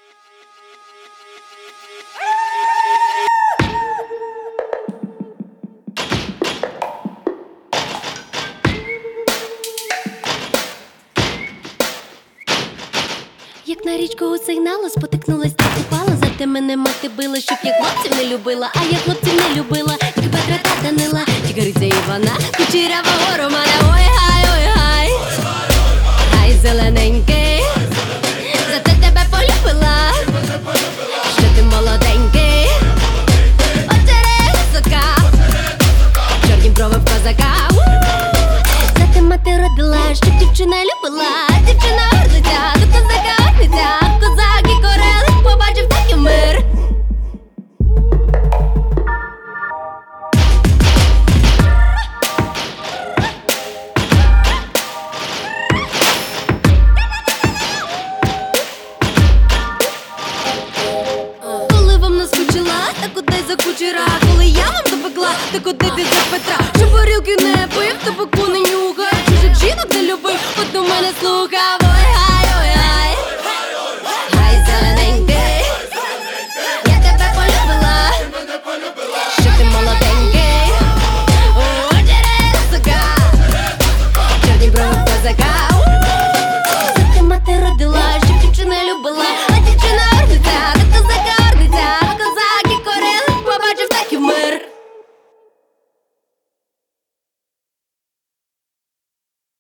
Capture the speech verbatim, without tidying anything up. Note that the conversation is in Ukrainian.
Як на річку усигнала, спотикнулась та упала. Зате мене мати била, щоб я хлопців не любила. А я хлопців не любила, тільки Петра та Данила, Чигириця Івана, кучерява Романа. Ой гай, ой гай, гай зелений